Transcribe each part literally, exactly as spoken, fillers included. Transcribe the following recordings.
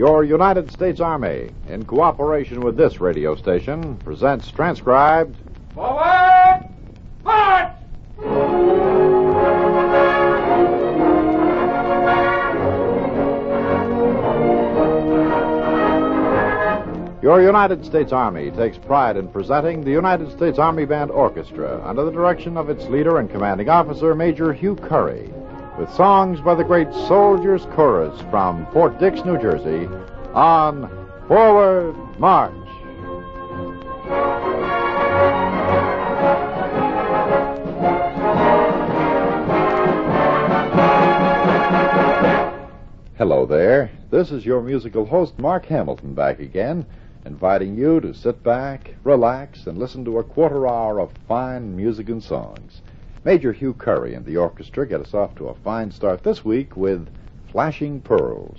Your United States Army, in cooperation with this radio station, presents transcribed... Forward! March! Your United States Army takes pride in presenting the United States Army Band Orchestra under the direction of its leader and commanding officer, Major Hugh Curry, with songs by the great Soldiers Chorus from Fort Dix, New Jersey, on Forward March. Hello there. This is your musical host, Mark Hamilton, back again, inviting you to sit back, relax, and listen to a quarter hour of fine music and songs. Major Hugh Curry and the orchestra get us off to a fine start this week with Flashing Pearls.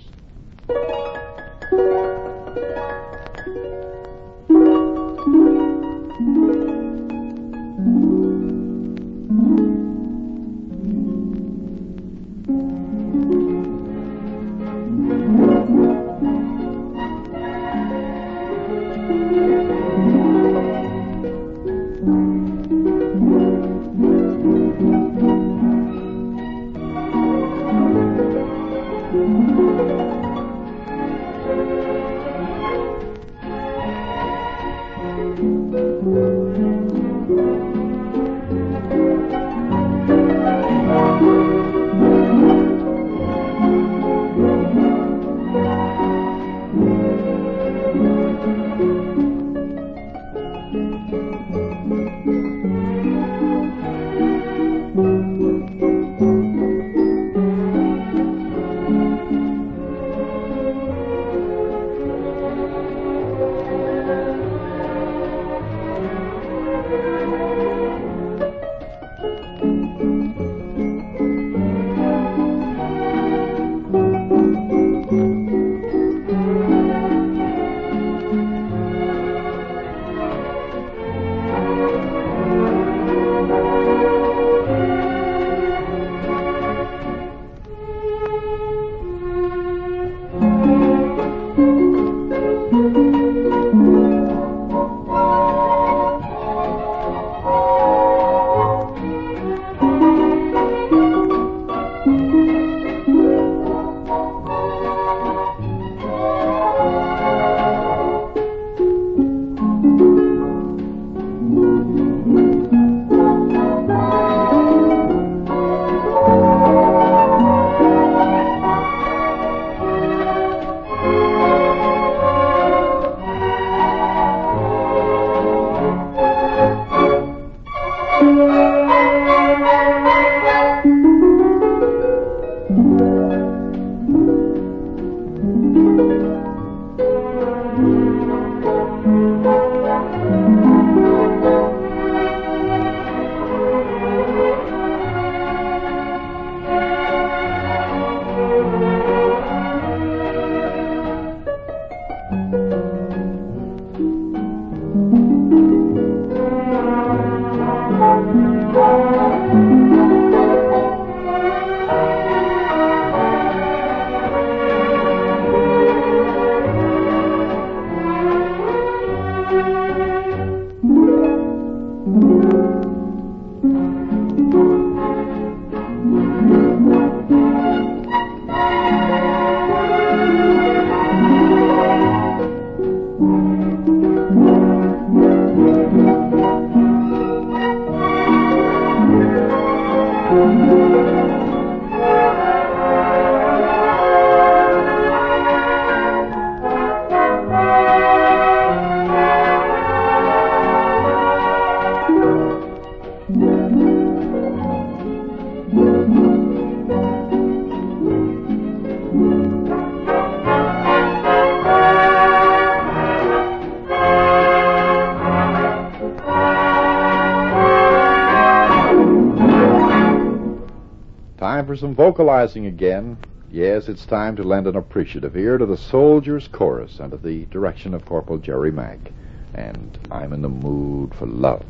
Time for some vocalizing again. Yes, it's time to lend an appreciative ear to the Soldiers Chorus under the direction of Corporal Jerry Mack. And I'm in the mood for love.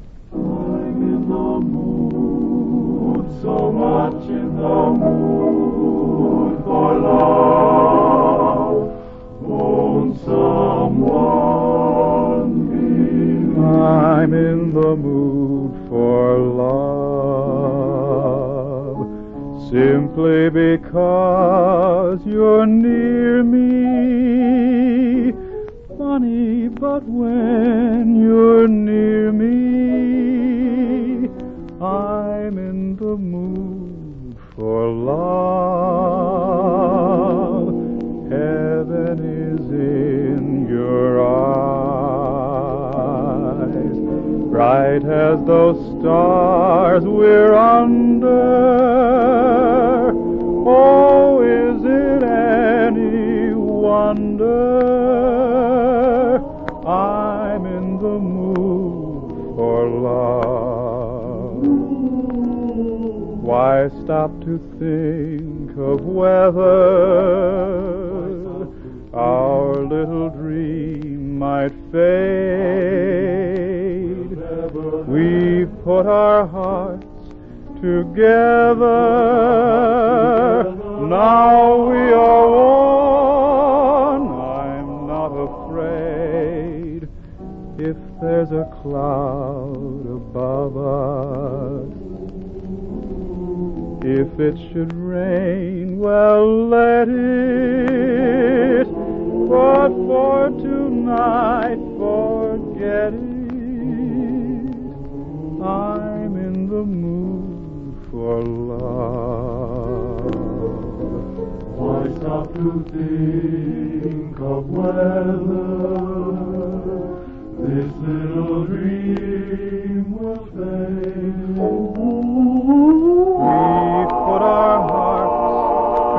I'm in the mood, so much in the mood for love. the mood for love, simply because you're near me. Funny, but when you're near me, I'm in the mood for love. Heaven is in your eyes, bright as those stars we're under. Oh, is it any wonder I'm in the mood for love? Why stop to think of whether our little dream might fade? We've put our hearts together, now we are one. I'm not afraid if there's a cloud above us. If it should rain, well, let it. But for tonight, forget it. I'm in the mood for love. Why stop to think of whether this little dream will fade? We put our hearts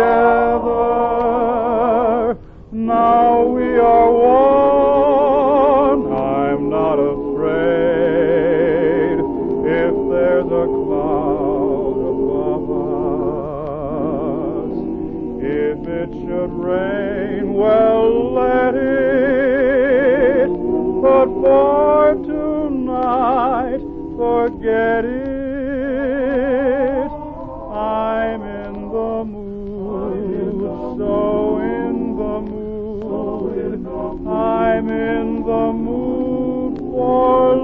together, now we are one. I'm not afraid if there's a cloud above us. If it should rain, well, let it. But for tonight, forget it. I'm in the mood, so in the mood. I'm in the mood for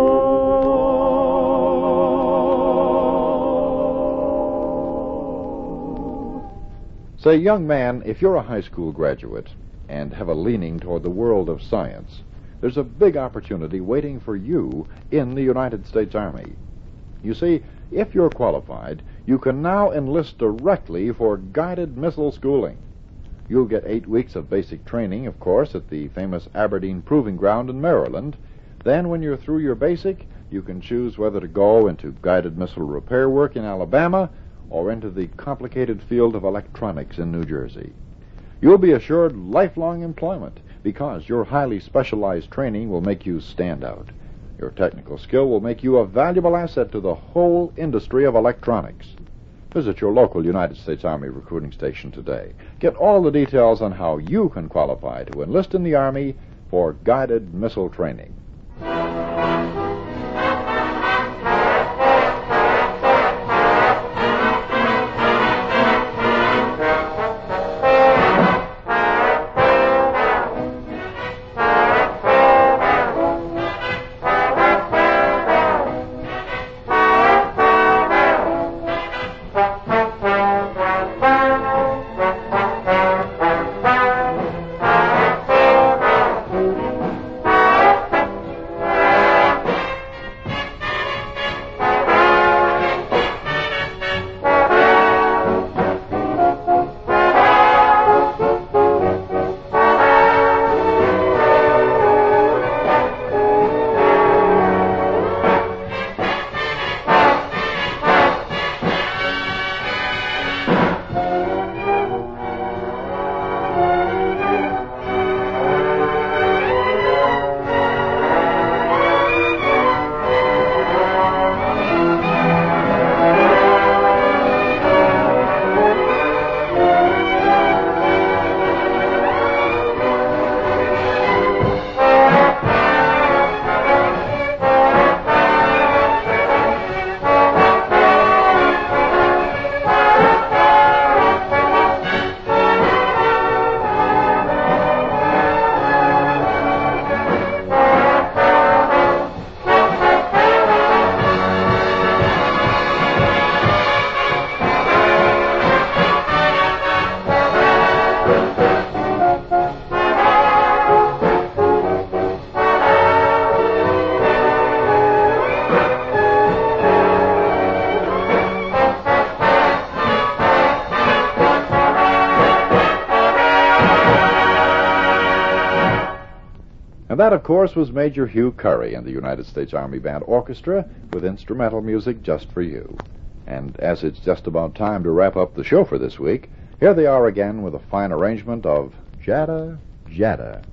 love. Say, young man, if you're a high school graduate and have a leaning toward the world of science, there's a big opportunity waiting for you in the United States Army. You see, if you're qualified, you can now enlist directly for guided missile schooling. You'll get eight weeks of basic training, of course, at the famous Aberdeen Proving Ground in Maryland. Then, when you're through your basic, you can choose whether to go into guided missile repair work in Alabama or into the complicated field of electronics in New Jersey. You'll be assured lifelong employment because your highly specialized training will make you stand out. Your technical skill will make you a valuable asset to the whole industry of electronics. Visit your local United States Army recruiting station today. Get all the details on how you can qualify to enlist in the Army for guided missile training. And that, of course, was Major Hugh Curry and the United States Army Band Orchestra with instrumental music just for you. And as it's just about time to wrap up the show for this week, here they are again with a fine arrangement of Jada, Jada.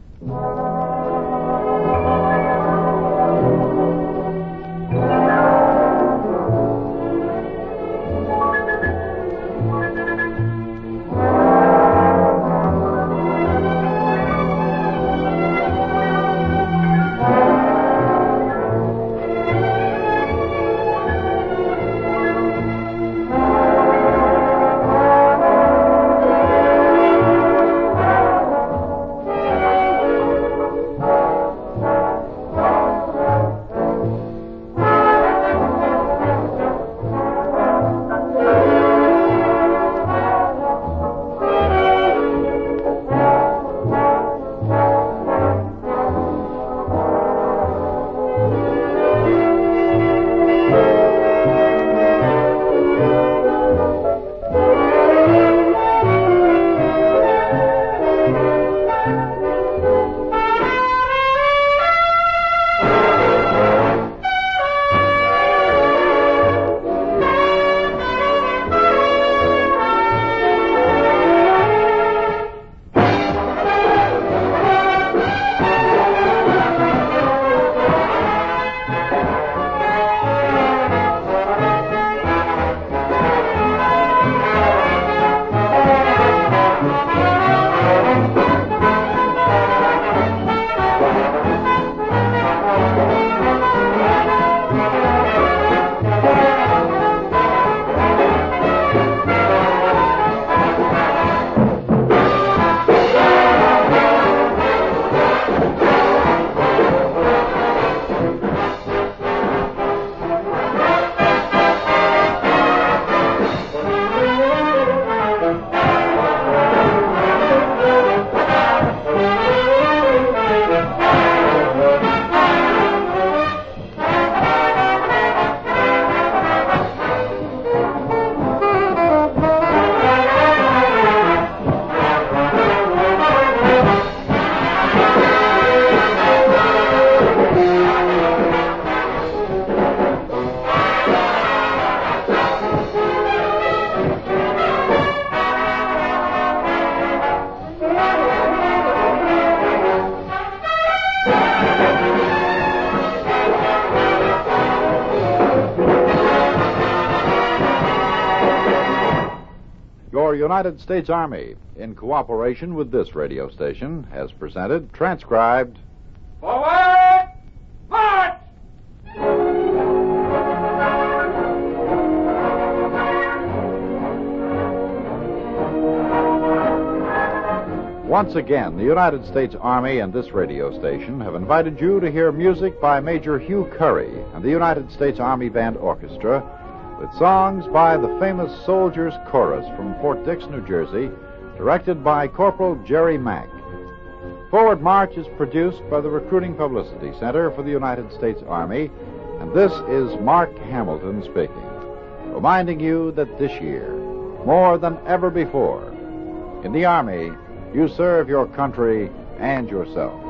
Your United States Army, in cooperation with this radio station, has presented, transcribed, Forward! March! Once again, the United States Army and this radio station have invited you to hear music by Major Hugh Curry and the United States Army Band Orchestra, with songs by the famous Soldiers Chorus from Fort Dix, New Jersey, directed by Corporal Jerry Mack. Forward March is produced by the Recruiting Publicity Center for the United States Army, and this is Mark Hamilton speaking, reminding you that this year, more than ever before, in the Army, you serve your country and yourself.